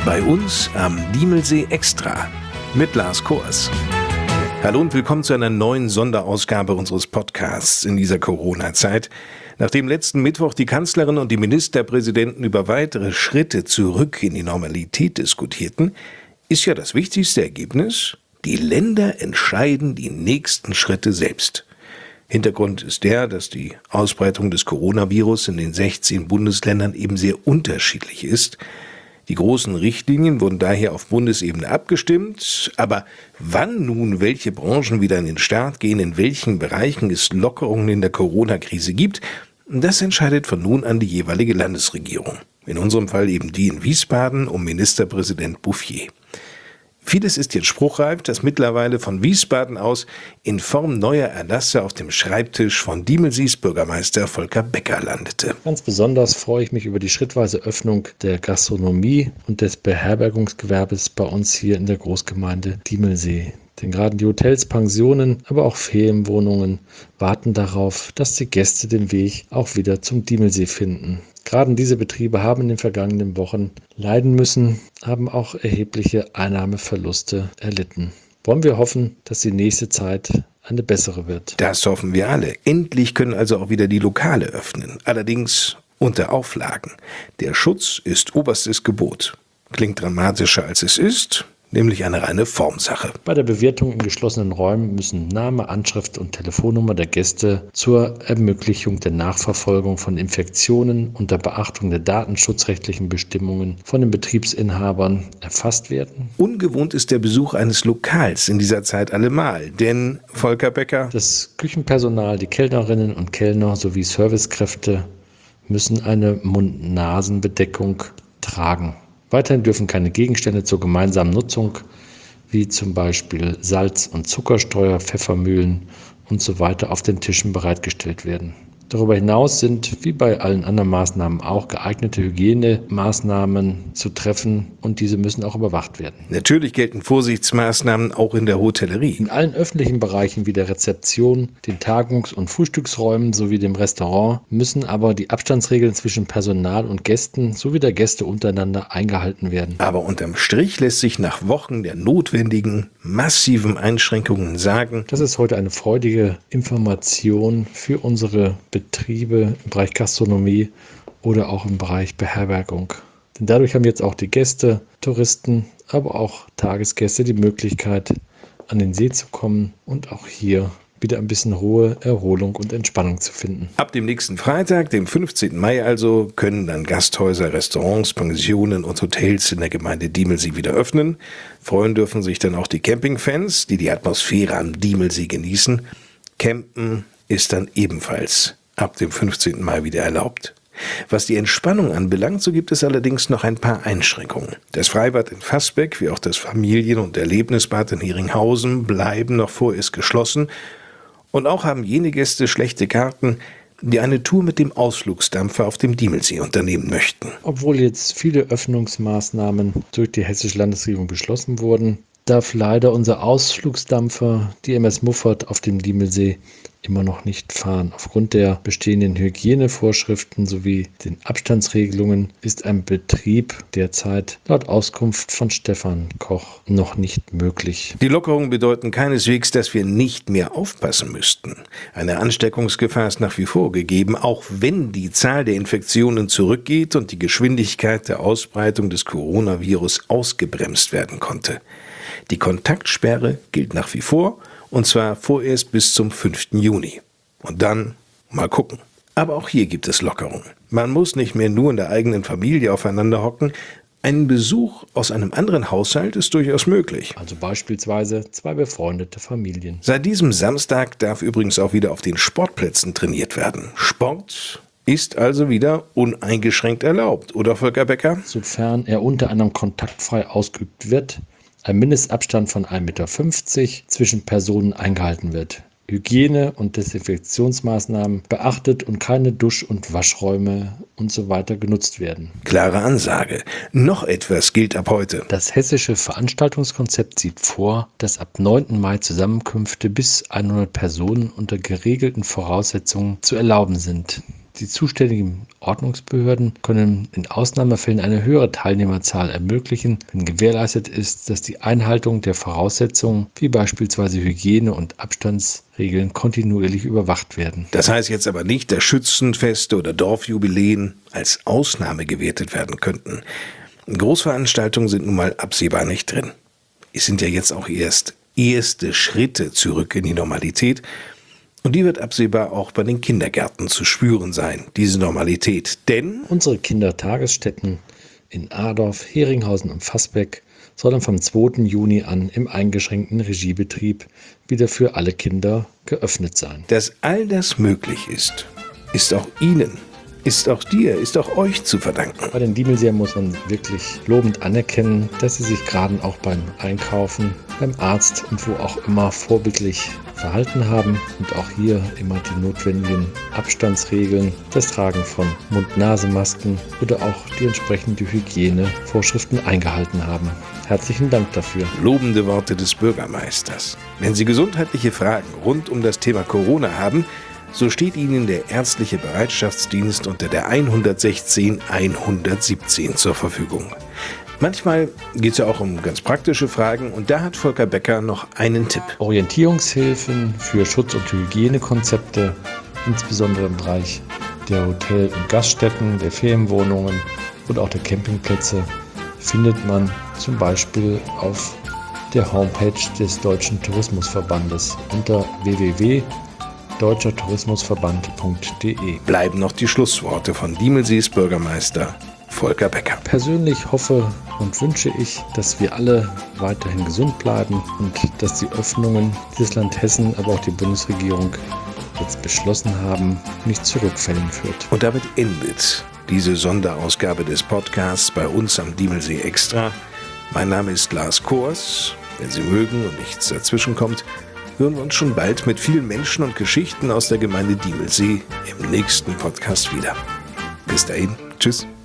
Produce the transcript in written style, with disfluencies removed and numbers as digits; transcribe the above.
Bei uns am Diemelsee Extra mit Lars Kors. Hallo und willkommen zu einer neuen Sonderausgabe unseres Podcasts in dieser Corona-Zeit. Nachdem letzten Mittwoch die Kanzlerin und die Ministerpräsidenten über weitere Schritte zurück in die Normalität diskutierten, ist ja das wichtigste Ergebnis: die Länder entscheiden die nächsten Schritte selbst. Hintergrund ist der, dass die Ausbreitung des Coronavirus in den 16 Bundesländern eben sehr unterschiedlich ist. Die großen Richtlinien wurden daher auf Bundesebene abgestimmt, aber wann nun welche Branchen wieder in den Start gehen, in welchen Bereichen es Lockerungen in der Corona-Krise gibt, das entscheidet von nun an die jeweilige Landesregierung. In unserem Fall eben die in Wiesbaden um Ministerpräsident Bouffier. Vieles ist jetzt spruchreif, das mittlerweile von Wiesbaden aus in Form neuer Erlasse auf dem Schreibtisch von Diemelsees Bürgermeister Volker Becker landete. Ganz besonders freue ich mich über die schrittweise Öffnung der Gastronomie und des Beherbergungsgewerbes bei uns hier in der Großgemeinde Diemelsee. Denn gerade die Hotels, Pensionen, aber auch Ferienwohnungen warten darauf, dass die Gäste den Weg auch wieder zum Diemelsee finden. Gerade diese Betriebe haben in den vergangenen Wochen leiden müssen, haben auch erhebliche Einnahmeverluste erlitten. Wollen wir hoffen, dass die nächste Zeit eine bessere wird. Das hoffen wir alle. Endlich können also auch wieder die Lokale öffnen. Allerdings unter Auflagen. Der Schutz ist oberstes Gebot. Klingt dramatischer als es ist, nämlich eine reine Formsache. Bei der Bewirtung in geschlossenen Räumen müssen Name, Anschrift und Telefonnummer der Gäste zur Ermöglichung der Nachverfolgung von Infektionen unter Beachtung der datenschutzrechtlichen Bestimmungen von den Betriebsinhabern erfasst werden. Ungewohnt ist der Besuch eines Lokals in dieser Zeit allemal, denn Volker Becker: Das Küchenpersonal, die Kellnerinnen und Kellner sowie Servicekräfte müssen eine Mund-Nasen-Bedeckung tragen. Weiterhin dürfen keine Gegenstände zur gemeinsamen Nutzung, wie zum Beispiel Salz- und Zuckerstreuer, Pfeffermühlen usw. auf den Tischen bereitgestellt werden. Darüber hinaus sind, wie bei allen anderen Maßnahmen auch, geeignete Hygienemaßnahmen zu treffen und diese müssen auch überwacht werden. Natürlich gelten Vorsichtsmaßnahmen auch in der Hotellerie. In allen öffentlichen Bereichen wie der Rezeption, den Tagungs- und Frühstücksräumen sowie dem Restaurant müssen aber die Abstandsregeln zwischen Personal und Gästen sowie der Gäste untereinander eingehalten werden. Aber unterm Strich lässt sich nach Wochen der notwendigen, massiven Einschränkungen sagen: Das ist heute eine freudige Information für unsere Betriebe im Bereich Gastronomie oder auch im Bereich Beherbergung. Denn dadurch haben jetzt auch die Gäste, Touristen, aber auch Tagesgäste die Möglichkeit, an den See zu kommen und auch hier wieder ein bisschen Ruhe, Erholung und Entspannung zu finden. Ab dem nächsten Freitag, dem 15. Mai also, können dann Gasthäuser, Restaurants, Pensionen und Hotels in der Gemeinde Diemelsee wieder öffnen. Freuen dürfen sich dann auch die Campingfans, die die Atmosphäre am Diemelsee genießen. Campen ist dann ebenfalls ab dem 15. Mai wieder erlaubt. Was die Entspannung anbelangt, so gibt es allerdings noch ein paar Einschränkungen. Das Freibad in Fassbeck wie auch das Familien- und Erlebnisbad in Heringhausen bleiben noch vorerst geschlossen. Und auch haben jene Gäste schlechte Karten, die eine Tour mit dem Ausflugsdampfer auf dem Diemelsee unternehmen möchten. Obwohl jetzt viele Öffnungsmaßnahmen durch die Hessische Landesregierung beschlossen wurden, darf leider unser Ausflugsdampfer, die MS Muffert, auf dem Diemelsee immer noch nicht fahren. Aufgrund der bestehenden Hygienevorschriften sowie den Abstandsregelungen ist ein Betrieb derzeit laut Auskunft von Stefan Koch noch nicht möglich. Die Lockerungen bedeuten keineswegs, dass wir nicht mehr aufpassen müssten. Eine Ansteckungsgefahr ist nach wie vor gegeben, auch wenn die Zahl der Infektionen zurückgeht und die Geschwindigkeit der Ausbreitung des Coronavirus ausgebremst werden konnte. Die Kontaktsperre gilt nach wie vor, und zwar vorerst bis zum 5. Juni. Und dann mal gucken. Aber auch hier gibt es Lockerungen. Man muss nicht mehr nur in der eigenen Familie aufeinander hocken. Ein Besuch aus einem anderen Haushalt ist durchaus möglich. Also beispielsweise 2 befreundete Familien. Seit diesem Samstag darf übrigens auch wieder auf den Sportplätzen trainiert werden. Sport ist also wieder uneingeschränkt erlaubt, oder Volker Becker? Sofern er unter anderem kontaktfrei ausgeübt wird, ein Mindestabstand von 1,50 Meter zwischen Personen eingehalten wird. Hygiene- und Desinfektionsmaßnahmen beachtet und keine Dusch- und Waschräume usw. genutzt werden. Klare Ansage. Noch etwas gilt ab heute. Das hessische Veranstaltungskonzept sieht vor, dass ab 9. Mai Zusammenkünfte bis 100 Personen unter geregelten Voraussetzungen zu erlauben sind. Die zuständigen Ordnungsbehörden können in Ausnahmefällen eine höhere Teilnehmerzahl ermöglichen, wenn gewährleistet ist, dass die Einhaltung der Voraussetzungen wie beispielsweise Hygiene- und Abstandsregeln kontinuierlich überwacht werden. Das heißt jetzt aber nicht, dass Schützenfeste oder Dorfjubiläen als Ausnahme gewertet werden könnten. Großveranstaltungen sind nun mal absehbar nicht drin. Es sind ja jetzt auch erst erste Schritte zurück in die Normalität. Und die wird absehbar auch bei den Kindergärten zu spüren sein, diese Normalität. Denn unsere Kindertagesstätten in Adorf, Heringhausen und Vassbeck sollen vom 2. Juni an im eingeschränkten Regiebetrieb wieder für alle Kinder geöffnet sein. dass all das möglich ist auch Ihnen, ist auch dir, ist auch euch zu verdanken. Bei den Diemelseern muss man wirklich lobend anerkennen, dass sie sich gerade auch beim Einkaufen, beim Arzt und wo auch immer vorbildlich verhalten haben und auch hier immer die notwendigen Abstandsregeln, das Tragen von Mund-Nase-Masken oder auch die entsprechende Hygienevorschriften eingehalten haben. Herzlichen Dank dafür. Lobende Worte des Bürgermeisters. Wenn Sie gesundheitliche Fragen rund um das Thema Corona haben, so steht Ihnen der ärztliche Bereitschaftsdienst unter der 116 117 zur Verfügung. Manchmal geht es ja auch um ganz praktische Fragen und da hat Volker Becker noch einen Tipp. Orientierungshilfen für Schutz- und Hygienekonzepte, insbesondere im Bereich der Hotel- und Gaststätten, der Ferienwohnungen und auch der Campingplätze, findet man zum Beispiel auf der Homepage des Deutschen Tourismusverbandes unter www.deutschertourismusverband.de. Bleiben noch die Schlussworte von Diemelsees Bürgermeister Volker Becker. Persönlich hoffe und wünsche ich, dass wir alle weiterhin gesund bleiben und dass die Öffnungen, die das Land Hessen, aber auch die Bundesregierung jetzt beschlossen haben, nicht zu Rückfällen führt. Und damit endet diese Sonderausgabe des Podcasts bei uns am Diemelsee Extra. Mein Name ist Lars Kors. Wenn Sie mögen und nichts dazwischen kommt, hören wir uns schon bald mit vielen Menschen und Geschichten aus der Gemeinde Diemelsee im nächsten Podcast wieder. Bis dahin, tschüss.